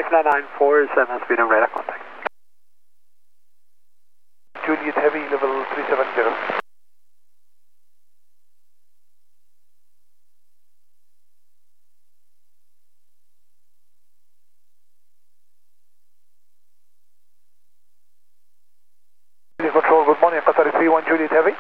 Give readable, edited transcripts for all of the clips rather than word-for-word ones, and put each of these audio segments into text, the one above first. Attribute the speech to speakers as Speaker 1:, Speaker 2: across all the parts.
Speaker 1: 994, 7 speed and radar contact.
Speaker 2: Juliet Heavy, level 370. Control, good morning, Qatar 31 Juliet Heavy.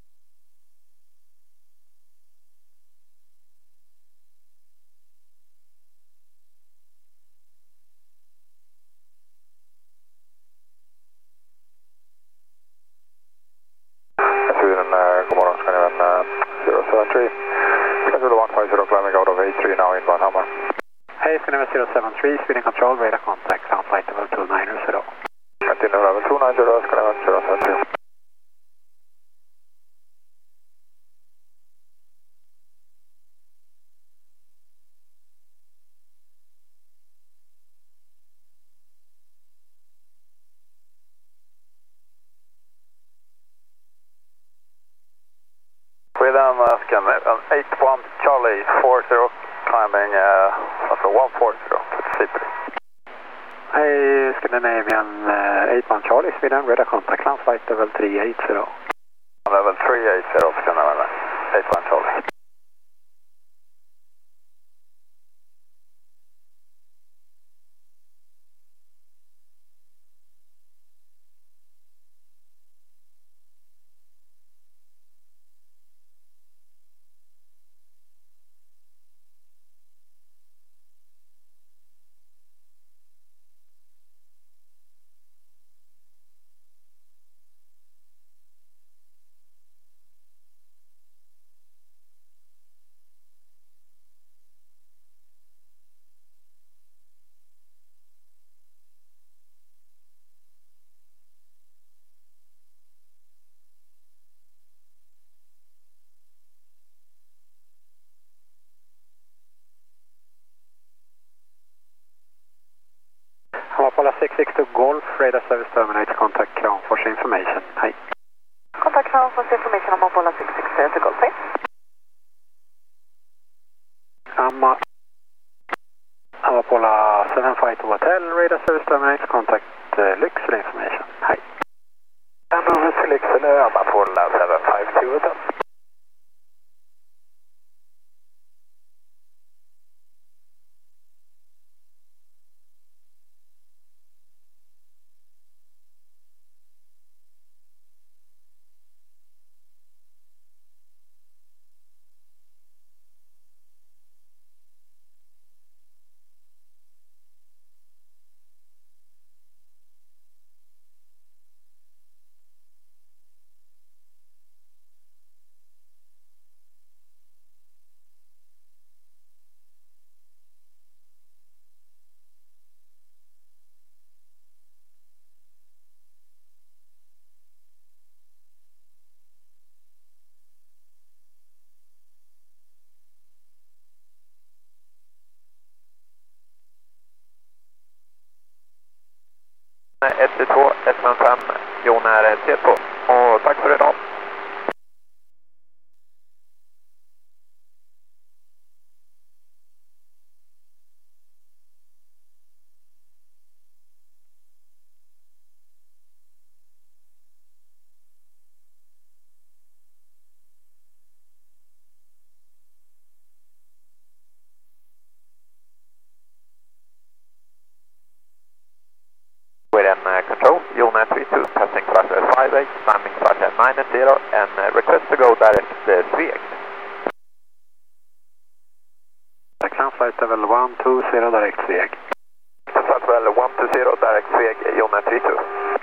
Speaker 2: Sweden, god morgon, ska ni vända 073. Schedule 150 climbing out of A3 now inbound Hammar.
Speaker 1: Hey, Skinner 073, speed and control, radar contact, ground flight level 290.
Speaker 2: Continue level 290, ska ni vända 073. Sweden, Scanner, 81 Charlie 40, climbing, 140, CP.
Speaker 1: Hey, Scandinavian 81 Charlie, speed and radar contact, ground flight level 380.
Speaker 2: Level 380, Scandinavian 81 Charlie.
Speaker 1: Apollo 662 Golf, radar service terminates, contact Kramfors information. Hej.
Speaker 3: Contact Kramfors information om Apollo 662 Golf, hej.
Speaker 1: Apollo 752 Hotel, radar service terminates, contact Lycksele information. Hej.
Speaker 2: Over to Lycksele, Apollo 752 Hotel. ST2 155 Jon är T2 och tack för idag. Control, Jon 32, passing flight 58, landing flight 90 and request to go direct Sveg.
Speaker 1: Ground flight level 120 direct Sveg.
Speaker 2: Flight level 120 direct Sveg, Jon 32.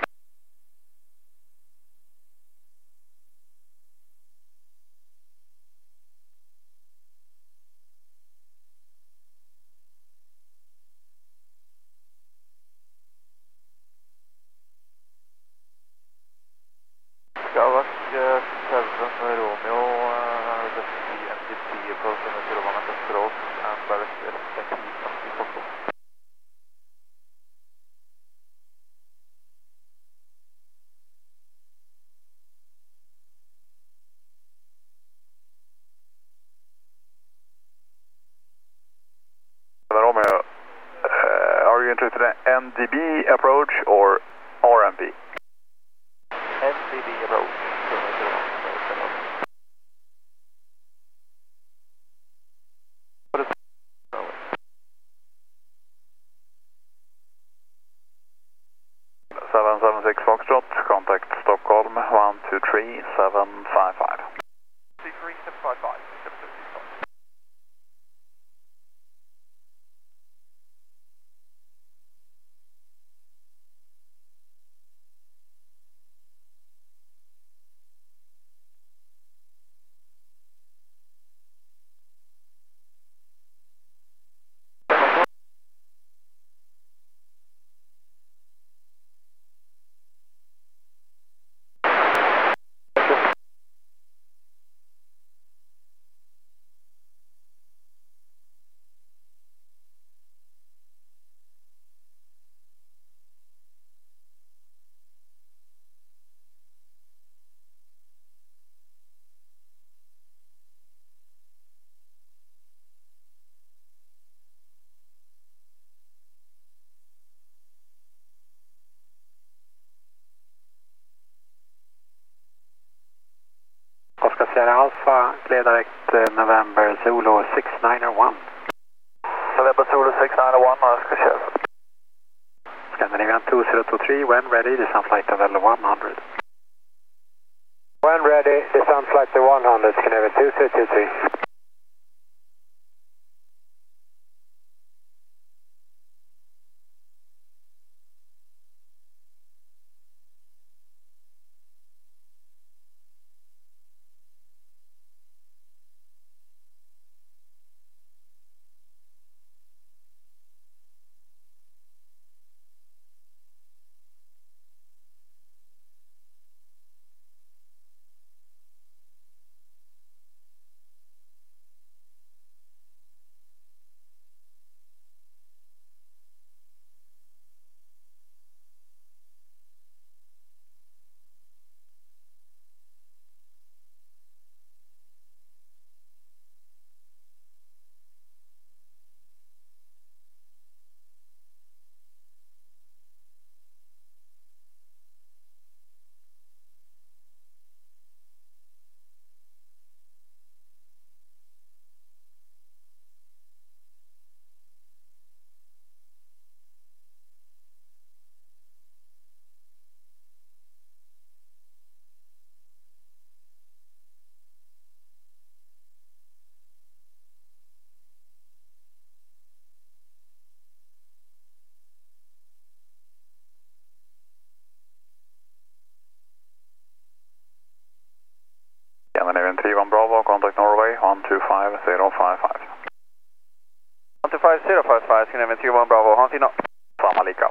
Speaker 2: Skavak 7 Romeo, the MGT approaching the 01 control and direct ST from Romeo, are you interested in
Speaker 4: NDB approach or RMB?
Speaker 2: NDB approach.
Speaker 4: 776 Foxtrot, contact Stockholm 123755.
Speaker 2: 23755.
Speaker 1: Oscar Sierra Alpha, clear direct November Zulu 6901.
Speaker 2: November Zulu 6901, Oscar Sierra.
Speaker 1: Scandinavian 2023, when ready, descent flight level 100.
Speaker 5: When ready, descent flight to 100, Scandinavian 2023.
Speaker 4: Scandinavian 31 Bravo, contact Norway 125055.
Speaker 2: 125055, Scandinavian 31 Bravo, Hans innan.
Speaker 4: Samma lika.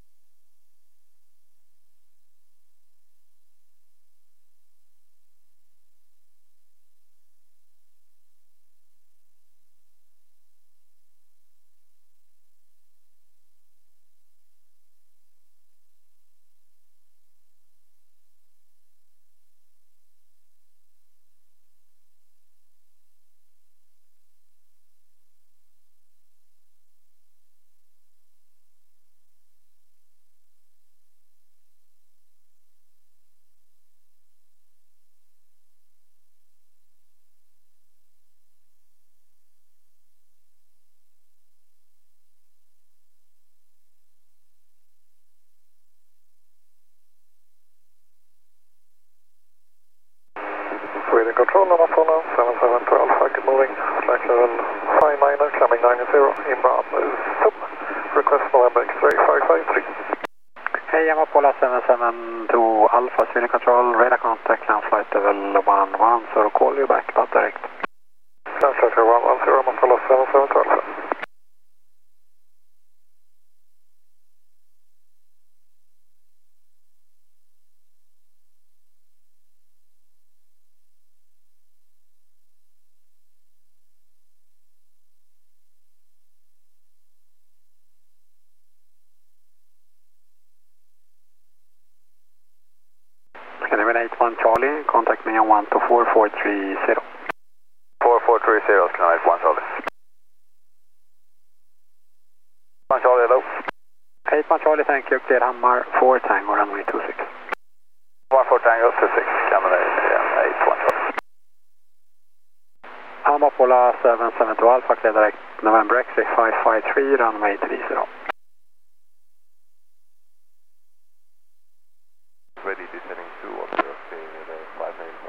Speaker 2: Sweden Control, Amazonas 7712, Falcon moving, flight level 59er, climbing 90, inbound sub, request November X-ray 553.
Speaker 1: Hey, I'm Apollo 772 Alpha, Sweden Control, radar contact, climb flight level 11, so I'll call you back about direct.
Speaker 2: Climb flight level 110, Apollo 772 Alpha.
Speaker 1: Scandinavian 81 Charlie, contact me on 124430.
Speaker 4: 4430, Scandinavian 81 Charlie. 1 Charlie, hello.
Speaker 1: 81 1 Charlie, thank you. Clear Hammar 4 Tango, runway 26.
Speaker 4: 14 Tango 26, Canada 81 Charlie.
Speaker 1: Hammar Pola 772 Alpha, clear direct November X-ray 553, runway 30.
Speaker 2: Ready descending 2 on the 594.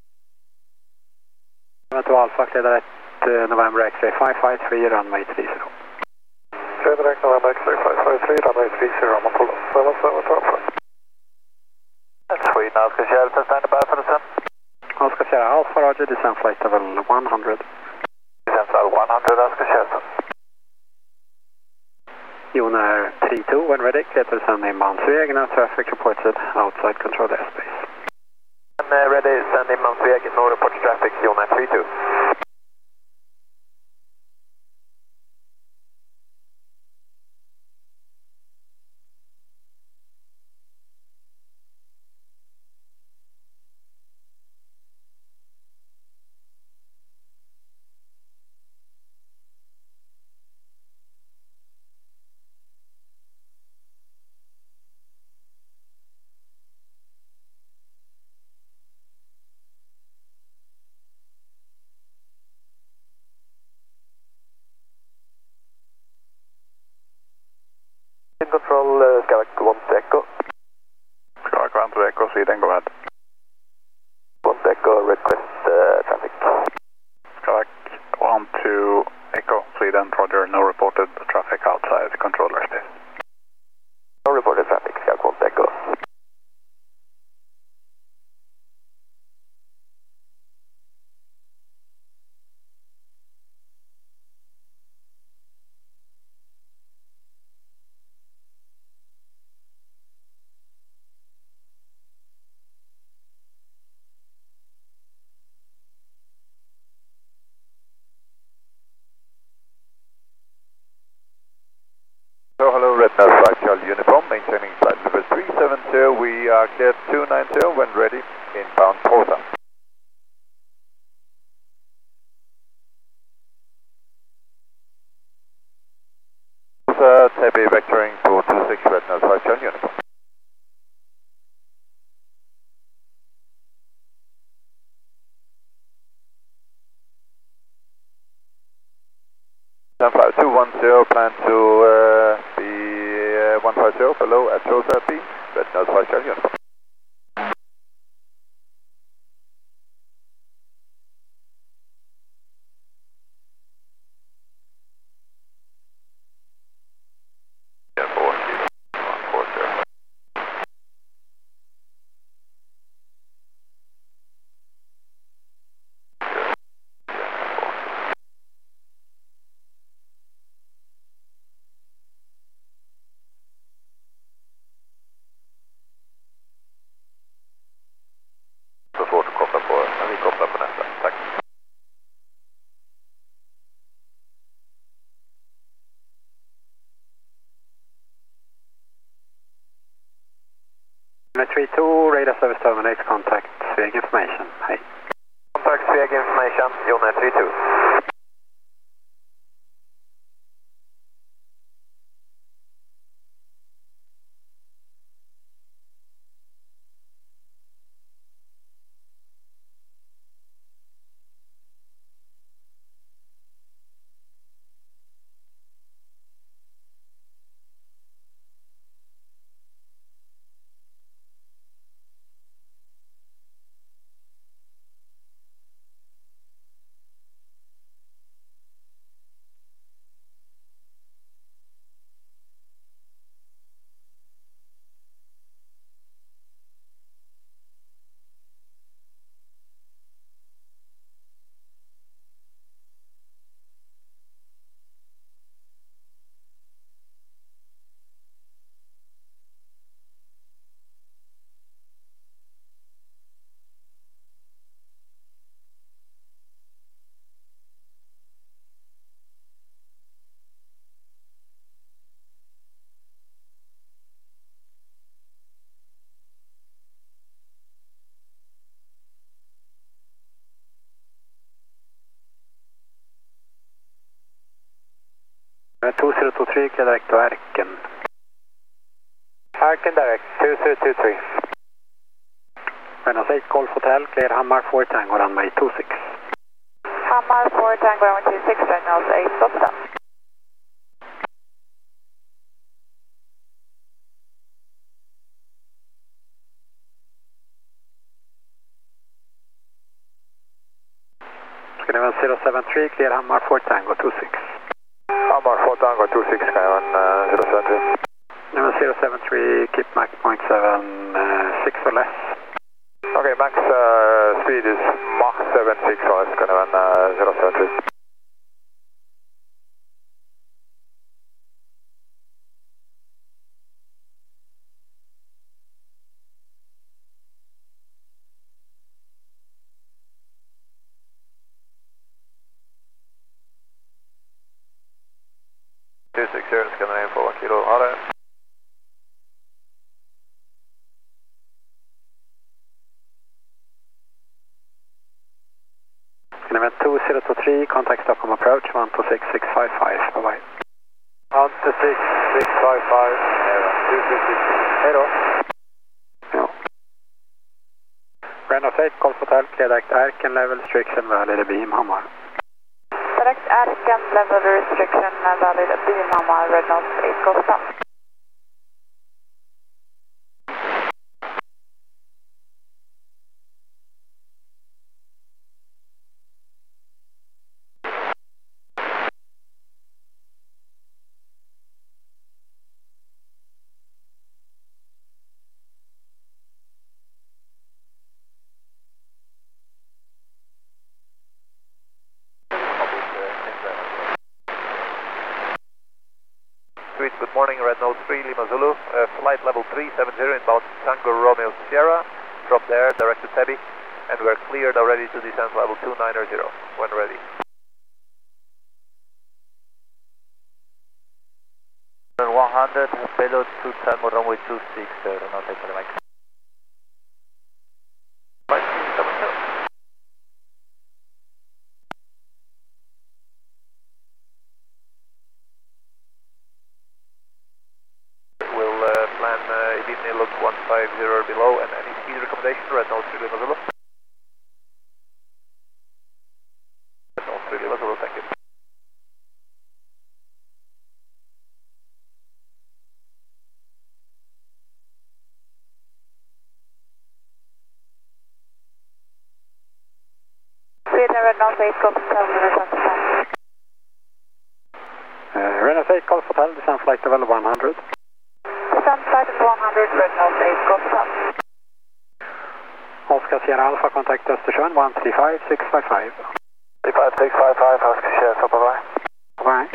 Speaker 1: 72 Alpha, clear direct November X-ray 553, runway 30.
Speaker 2: Clear direct November X-ray 553, runway 30, Hammar Pola 772 Alpha.
Speaker 4: That's Sweden, Oscar Sierra, standing by for descent.
Speaker 1: Oscar Sierra Alpha, Roger, descent flight level 100.
Speaker 4: Descent level 100, Oscar Sierra.
Speaker 1: Joner 32, when ready, clear to descend inbound Sveg, no traffic reported outside control airspace.
Speaker 4: And ready, send inbound Sveg, no report traffic, Joner 32. Control, Skavak 1 to Echo. Skavak 1 to Echo, Sweden, go ahead. 1 to Echo, request traffic. Skavak 1 to Echo, Sweden, Roger, no reported traffic outside control airspace. No reported traffic, Skavak 1 to Echo.
Speaker 2: So hello, Red Nose Charlie Uniform, maintaining flight level 370, we are cleared 290 when ready, inbound Porta. Tabby vectoring to 26 Red Nose Charlie Uniform. Sunflower 210, plan to be 150 below at 1230, Red Nose Charlie Uniform. Så svårt att koppla på, men vi kopplar på nästa. Tack.
Speaker 1: Unit 32, radar service terminates, contact Sveg information. Hej.
Speaker 4: Contact Sveg information, Joner 32.
Speaker 1: Unit 2023, clear direct to Erken.
Speaker 5: indirect, 2023.
Speaker 1: Renault 8 Golf Hotel, clear Hammar 4 Tango, runway 26.
Speaker 3: Hammar 4 Tango, runway 26, Reynolds 8, stop stop.
Speaker 1: Ska ni vara 073, clear Hammar 4 Tango 26.
Speaker 2: Hammar 4 Tango 26, kan jag vara 073.
Speaker 1: Number 073, keep Mach 0.76 or less.
Speaker 2: Okay, max speed is Mach 76 or less, kan jag vara 073. Ska ni info 1 kilo, ha det.
Speaker 1: Event 2023, contact Stockholm approach 126655, bye bye.
Speaker 5: 126655, 223. Hej då.
Speaker 1: Ja. Renault 8 Golf Hotel, clear direct Erken level restriction valid beam Hammar.
Speaker 3: Direct Erken level restriction valid beam Hammar, Reynolds 8, Golf Hotel.
Speaker 2: Good morning, Red Nose 3, Lima Zulu, flight level 370 inbound Tango Romeo Sierra, drop there, direct to Tebi, and we are cleared already to descend level 290, when ready.
Speaker 4: 100, payload to Tango runway 26, Renault 8 for the mic.
Speaker 2: 570. Plan Ibini look 150 or below, and any speed recommendation, Red Nose 3 Lima Zulu. Red Nose 3 Lima Zulu, thank you.
Speaker 3: Sweden Red Nose 8 Golf Hotel, number 25.
Speaker 1: Renault 8 Golf Hotel, descent flight level 100.
Speaker 3: Descent flight of 100, Red Nose 8 Golf Hotel.
Speaker 1: Oscar Sierra Alpha, contact Östersjön 135655.
Speaker 2: 35655, Oscar Sierra, stop by.
Speaker 1: Bye.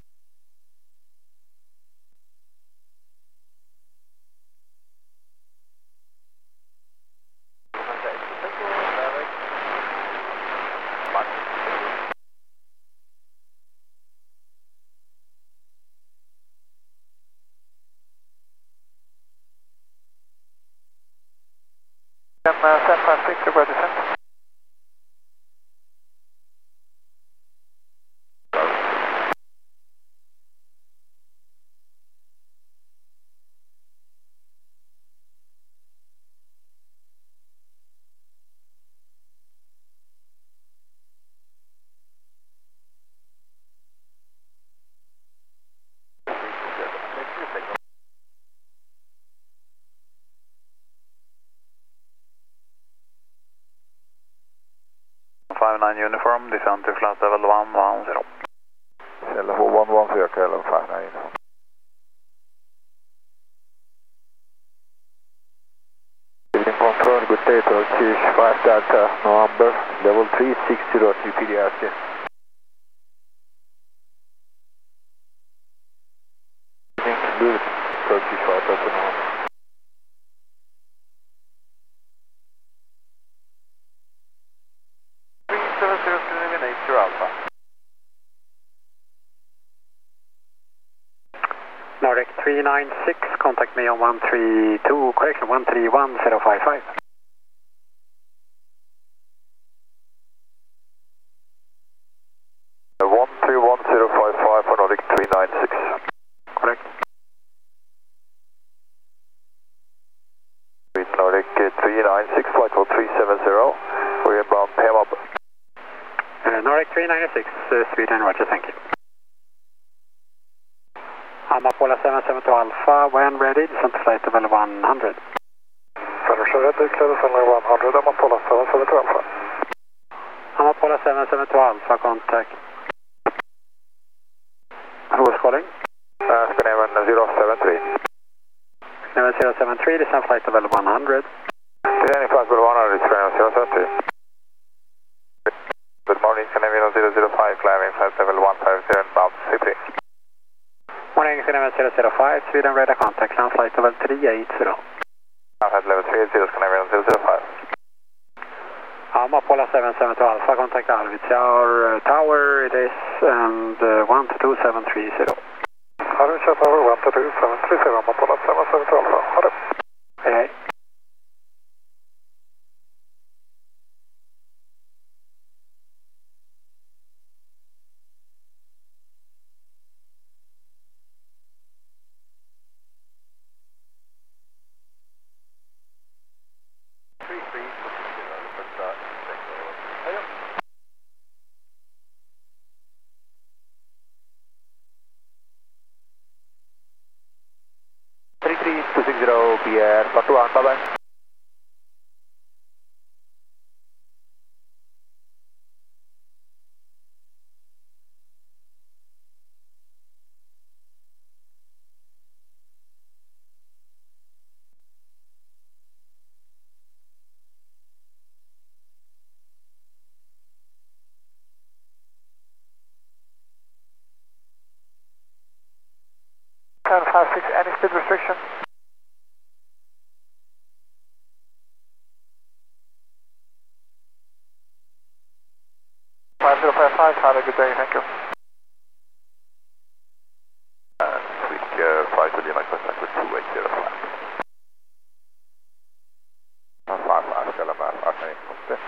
Speaker 2: San Francisco, where descent?
Speaker 4: Uniform, descent to flight level 110.
Speaker 2: Level 110, KLM 59 uniform. Confirmed, good day, Turkish 5 Delta, November, level 360 UPDRC. Good, Turkish 5 Delta, November.
Speaker 1: Nordic 396, contact me on 132, correction, 131055.
Speaker 2: For Nordic 396.
Speaker 1: Correct. Nordic 396, Sweden, Roger, thank you. Amapola 772 Alpha, when ready, descent to flight level 100.
Speaker 4: Federation ready, clear descent level 100, Amapola 772 Alpha.
Speaker 1: Amapola 772 Alpha, contact. Who is calling?
Speaker 4: Scandinavian 073.
Speaker 1: Scandinavian 073, descent flight level 100.
Speaker 4: Descending flight level 100, Scandinavian 073. Good morning, Scandinavian 005, climbing flight level 150 inbound C3.
Speaker 1: Morning, Scandinavian 005, Sweden radar contact, land flight level 380.
Speaker 4: Flight level 380, Scandinavian 005.
Speaker 1: Amapola 772 Alpha, contact Arvidsjaur Tower, it is, and 122-730.
Speaker 4: Arvidsjaur Tower, 122-730, Amapola 772 Alpha, har det.
Speaker 1: Hej.
Speaker 2: BR 41, bye-bye.
Speaker 4: Any speed restriction? Have a good day, thank you.
Speaker 2: Quick flight to Lima, contact with 280 flat. Farfar, ska lämna farsan in mot det.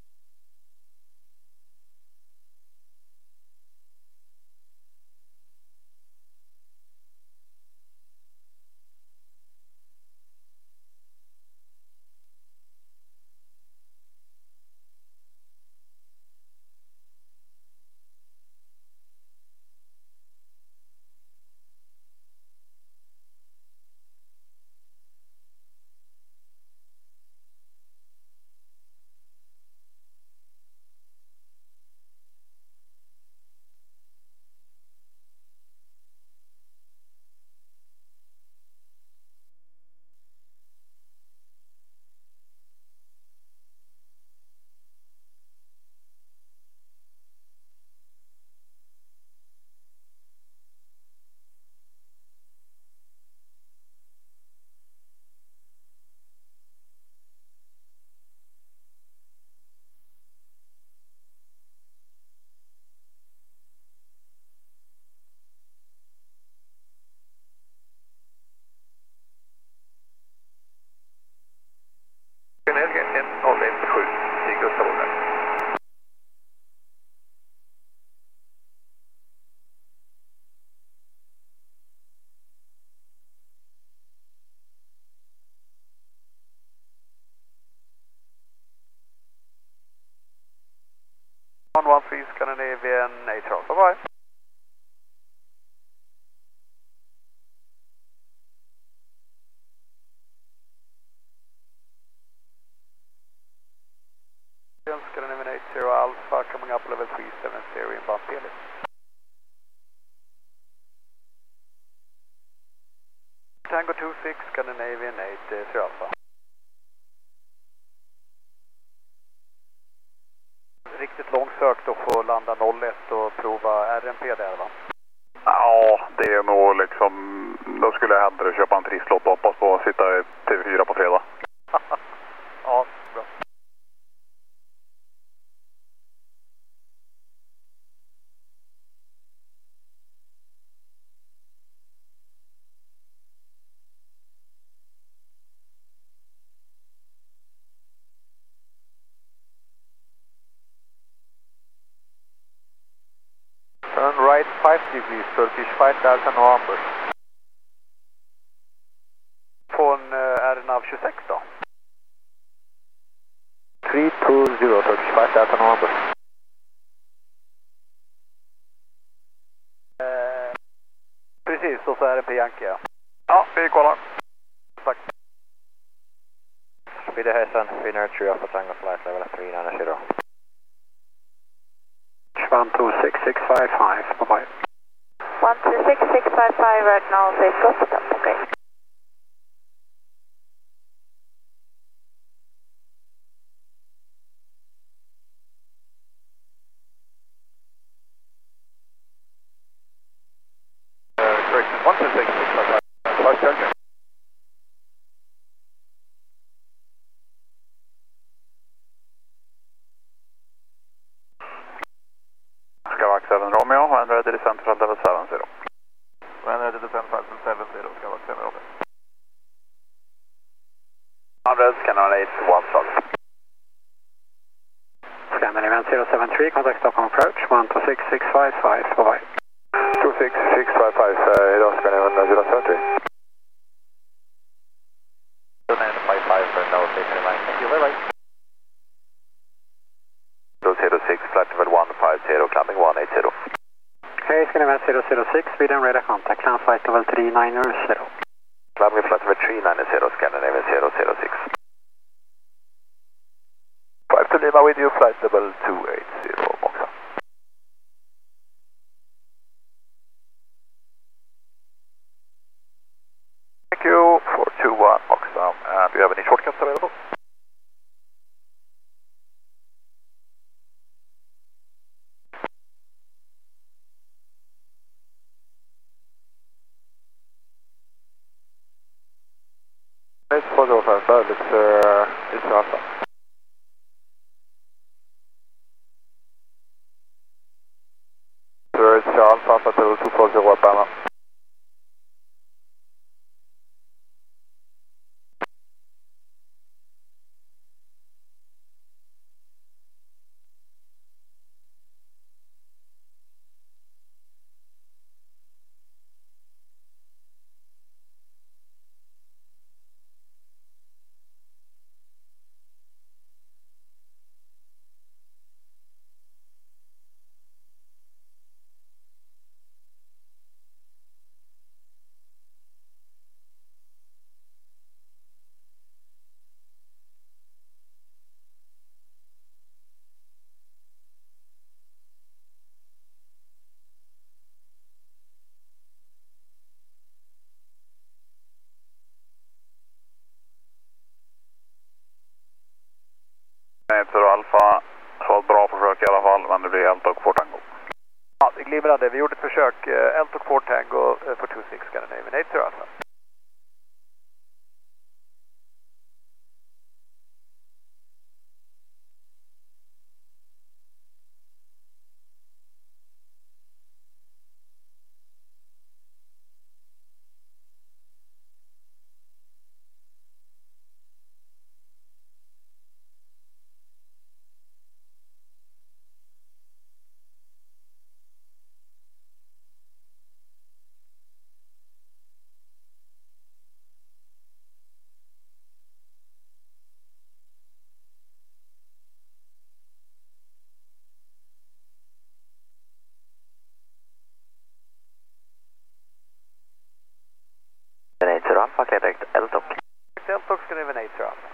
Speaker 1: Scandinavian 8 Charles, bye-bye. Scandinavian 80 Alpha coming up level 370 in Bantele. Tango 26 Scandinavian 80 Alpha. Riktigt långsökt att få landa 01 och prova RMP där, va?
Speaker 4: Ja, det är nog liksom, då skulle jag hellre köpa en trisslott och hoppas på att sitta i TV4 på fredag.
Speaker 1: Ja, bra.
Speaker 2: Turn right 5 degrees, Turkish 5 Delta no ambush.
Speaker 1: På en RNAV 26 då?
Speaker 2: 320 Turkish 5 Delta no ambush. X och så RMP Yankee.
Speaker 4: Ja, vi kollar.
Speaker 2: Tack.
Speaker 5: Speedy Hessen, Finnair 3 Alpha Tango flight level 390.
Speaker 1: 126655, bye-bye.
Speaker 3: 126655, right now, safe go stop, okay.
Speaker 2: Correction, 126655, flight charger.
Speaker 4: Skavak 7 Romeo, and ready to descend from level 70.
Speaker 2: When ready to descend from 70, Skavak 7 Romeo.
Speaker 4: 100, Scanner 8, 1 start.
Speaker 1: Scandinavian 073, contact Stockholm approach, 126655, bye-bye.
Speaker 4: 26655, idag Scandinavian 073.
Speaker 5: 2955 for no 69. Thank you, bye-bye.
Speaker 4: 06, flight level 150, climbing 180.
Speaker 1: Okay, Scandinavian 006, Sweden radar contact, climb flight level 390.
Speaker 4: Climbing flight level 390, Scandinavian 006.
Speaker 2: 5 to Lima with you, flight level 280, Moxa. Thank you, 421 Moxa. Do you have any shortcuts available? It's 405, it's Alpha. Sir, it's Alpha to 240 Alabama.
Speaker 4: Alfa, så ett bra försök i alla fall, men det blir Eltok Fort Tango.
Speaker 2: Ja, det glimrade. Vi gjorde ett försök. Eltok Fort Tango for 26 Scandinavian 80 Alpha.
Speaker 5: Alpha, clear direct Eltok.
Speaker 2: Eltok Scandinavian 80 Alpha.